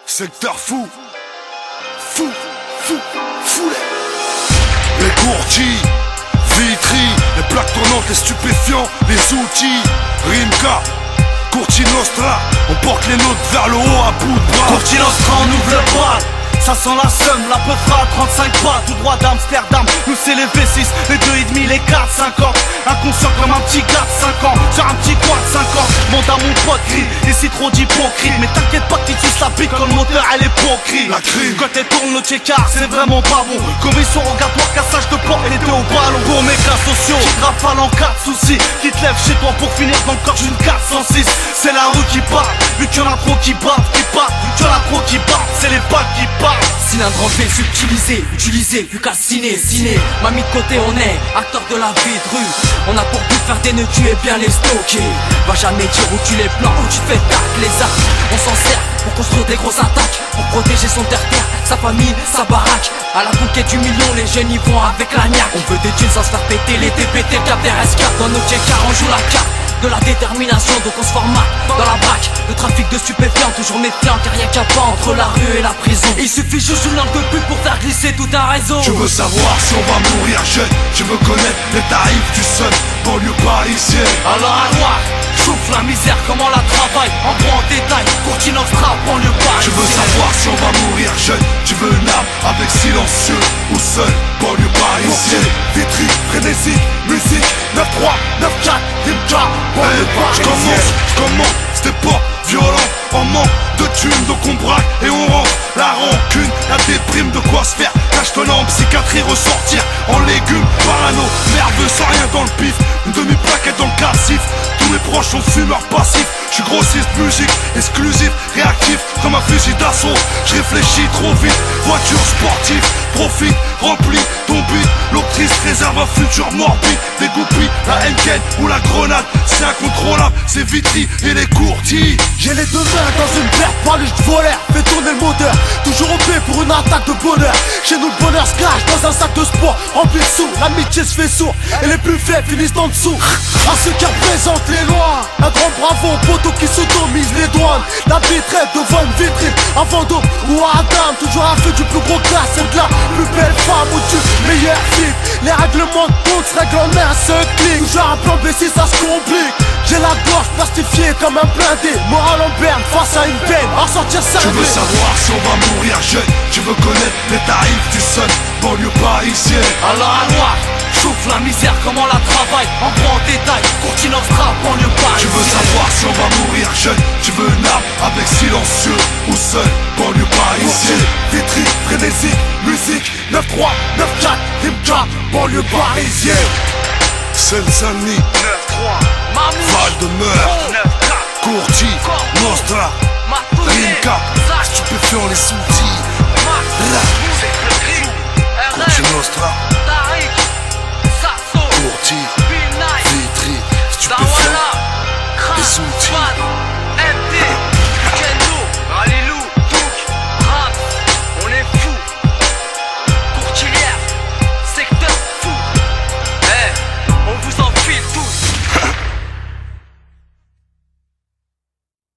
Secteur fou, fou, les courtis, Vitry, les plaques tournantes, les stupéfiants, les outils, Rimka, Courti Nostra, on porte les nôtres vers le haut à bout de bras. Courti Nostra, on ouvre le bras. Ça sent la somme, la peu fera 35 pas, tout droit d'Amsterdam. Nous c'est les V6, les 2,5, les 4, 50. Inconscient comme un petit gars de 5 ans, sur un petit quad 50. Monte à mon pote gris, ici trop d'hypocrite. Mais t'inquiète pas que tu suces la pique quand le moteur elle est hypocrite. La crime, quand elle tourne le check-car, c'est vraiment pas bon. Commission rogatoire, cassage de porte et les deux au ballon. Pour mes cas sociaux, qui te rafale en 4 soucis, qui te lève chez toi pour finir dans le corps d'une 406. C'est la rue qui part, vu qu'il y en a trop qui battent, vu qu'il y en a trop qui battent, c'est les balles qui partent. Cylindre enlevé, subtilisé, utilisé, plus qu'à ciné. M'a mis de côté, on est acteur de la vie de rue. On a pour but de faire des nœuds, tu es bien les stocker. Va jamais dire où tu les plans, où tu fais tac les actes. On s'en sert pour construire des grosses attaques, pour protéger son terre-terre, sa famille, sa baraque. À la conquête du million, les jeunes y vont avec la niaque. On veut des thunes sans se faire péter, les TPT, le cap des RS4. Dans nos checkers, on joue la carte de la détermination, donc on se formate dans la braque. Le trafic de stupéfiants, toujours méfiant, car rien qu'un pas entre la rue et la prison. Il suffit juste d'une langue de pute pour faire glisser tout un réseau. Je veux savoir si on va mourir jeune, je veux connaître les tarifs du sun, banlieue parisienne. Alors à voir, chauffe la misère, comment la travaille, en gros en détail, Courti Nostra, banlieue parisienne. Je veux savoir si on va mourir jeune, tu veux une âme avec silencieux ou seul, banlieue parisienne. Vitry, frénésique, musique, 9-3, 9-4, Rimka, banlieue parisienne. Je commence, c'était pas violent, on manque de thunes, donc on braque et on rentre. La rancune, la déprime, de quoi se faire cache-toi en psychiatrie, ressortir en légumes, parano, nerveux, sans rien dans le pif. Une demi-plaquette dans le cassif, tous mes proches sont fumeurs passifs. J'suis grossiste, musique, exclusif, réactif, comme un fusil d'assaut. J'réfléchis trop vite, voiture sportive, profite, rempli, ton beat. L'octrice réserve un futur morbide, dégoupille, la Henken ou la grenade. C'est incontrôlable, c'est Vitry et les courtis. J'ai les deux mains dans une paire, paluche de voleur, fais tourner le moteur, toujours au pied pour une attaque de bonheur. Chez nous le bonheur se cache dans un sac de sport rempli de sous, l'amitié se fait sourd et les plus faibles finissent en dessous. À ceux qui représentent les lois, un grand bravo aux poteaux qui sodomisent les douanes. La vitrette devant une vitrine, avant d'eau ou à Adam, toujours à feu du plus gros classe, c'est de la plus belle femme ou du meilleur fit. Les règlements de compte se règlent en un seul clic, toujours un plan B si ça se complique. J'ai la gorge plastifiée comme un blindé, moral en berne face à une peine, à sortir ça. Je veux savoir si on va mourir jeune, je veux connaître les tarifs du sun, banlieue parisienne. Alors à voir, chauffe la misère, comment la travaille, en gros en détail, Courti Nostra, banlieue parisienne. Je veux savoir si on va mourir jeune, tu veux une âme avec silencieux ou seul, banlieue parisienne. Vitry, frénésique, musique, 9-3, 9-4, Rimka, banlieue parisienne. Seine-Saint-Denis, 9-3.